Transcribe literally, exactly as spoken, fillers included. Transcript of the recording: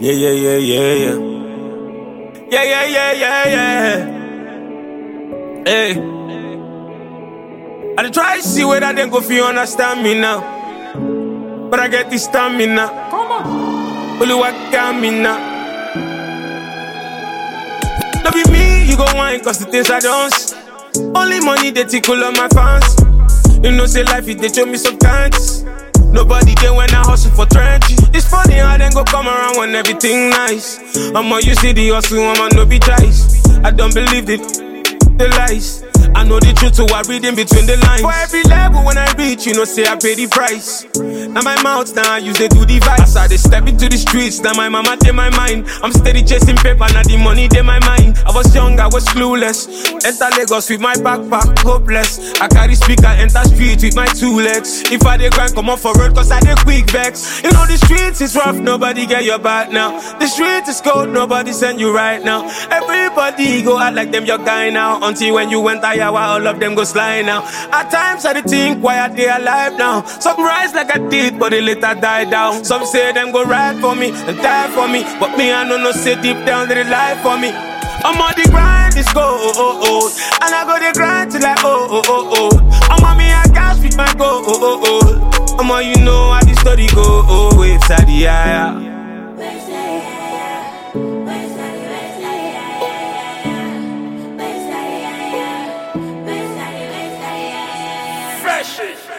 Yeah, yeah, yeah, yeah, yeah. Yeah, yeah, yeah, yeah, yeah. Hey. I try to see whether they go feel understand me now. But I get this stamina. Come on. Only what got me now. Don't be me, you go whine, cause the things I don't see. Only money they tickle on my fans. You know, say life, it they show me some kindness. Nobody there when I hustle for trendy. It's funny how they go come around when everything nice. I'ma you see the hustle, I'ma no be choice. I don't believe it, the lies. I know the truth, so I read in between the lines. For every level when I reach, you know, say I pay the price. Now my mouth, now I use they do the vice. I they step into the streets, now my mama in my mind. I'm steady chasing paper, now the money in my mind. I was young, I was clueless. Enter Lagos with my backpack, hopeless. I carry speaker, enter street with my two legs. If I dey grind, come on for road, cause I dey quick vex. You know the streets is rough, nobody get your back now. The street is cold, nobody send you right now. Everybody go out like them your guy now. Until when you went higher, all of them go slide now. At times I dey think why are they alive now. Some rise like I did, but they later die down. Some say them go ride for me and die for me, but me I know no say deep down they lie for me. I'm on the grind, it's go oh oh oh, and I go the grind till I oh oh oh oh. I'm on me I gas with my go oh oh oh. I'm on you know how the story go oh waves at the eye. Fresh.